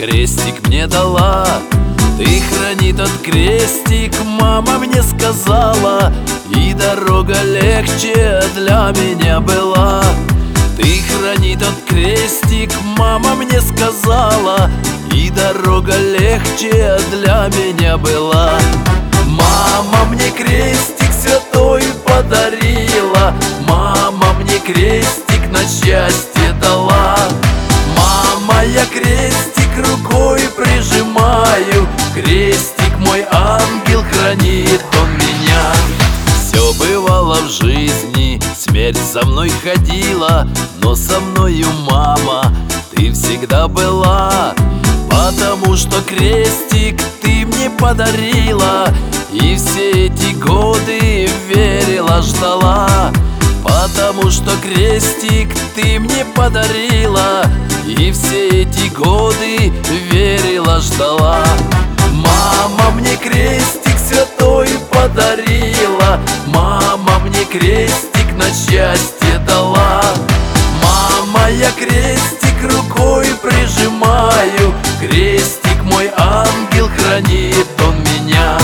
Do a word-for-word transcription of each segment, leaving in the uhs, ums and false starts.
крестик мне дала. Ты храни тот крестик, мама мне сказала, и дорога легче для меня была. Ты храни тот крестик, мама мне сказала, и дорога легче для меня была. Мама мне крестик святой подарила, мама мне крестик на счастье дала. Мама, я крестик рукой прижимаю, крестик мой ангел, хранит он меня. Все бывало в жизни, смерть со мной ходила, но со мною, мама, ты всегда была. Потому что крестик ты мне подарила, и все эти годы верила, ждала. Потому что крестик ты мне подарила, и все эти годы верила, ждала. Мама мне крестик святой подарила, мама мне крестик на счастье дала. Мама, я крестик рукой прижимаю, крестик мой ангел, хранит он меня.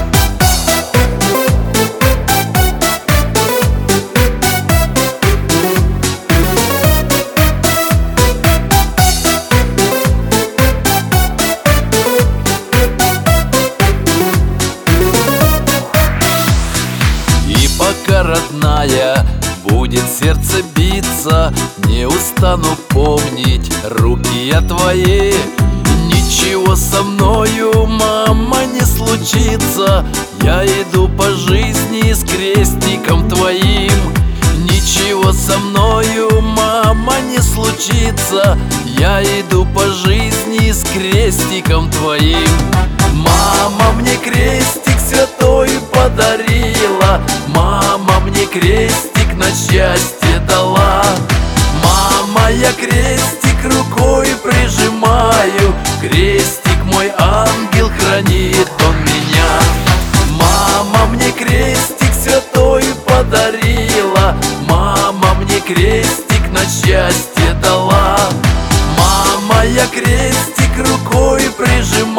Пока, родная, будет сердце биться, не устану помнить руки я твои. Ничего со мною, мама, не случится, я иду по жизни с крестиком твоим. Ничего со мною, мама, не случится, я иду по жизни с крестиком твоим. Мама мне крестик святой подарила, мама мне крестик на счастье дала. Мама, я крестик рукой прижимаю, крестик мой ангел, хранит он меня. Мама мне крестик святой подарила, мама мне крестик на счастье дала. Мама, я крестик рукой прижимаю,